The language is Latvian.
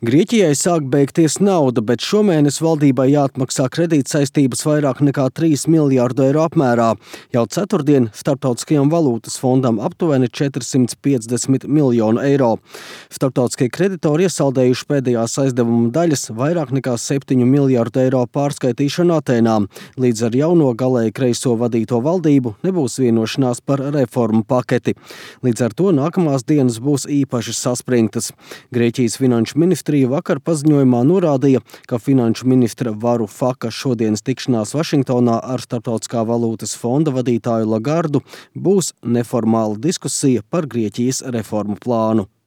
Grieķijai sāk beigties nauda, bet šomēnes valdībai jāatmaksā kredītsaistības vairāk nekā 3 miljārdu eiro apmērā. Jau ceturtdien Starptautiskajam valūtas fondam aptuveni 450 miljonu eiro. Starptautiskie kreditori iesaldējuši pēdējās aizdevuma daļas vairāk nekā 7 miljārdu eiro pārskaitīšanu Atēnām. Līdz ar jauno galēji kreiso vadīto valdību nebūs vienošanās par reformu paketi. Līdz ar to nākamās dienas būs īpaši saspringtas. Grieķijas finanšu ministrija vakar paziņojumā norādīja, ka finanšu ministra Varufaka šodienas tikšanās Vašingtonā ar Starptautiskā valūtas fonda vadītāju Lagardu būs neformāla diskusija par Grieķijas reformu plānu.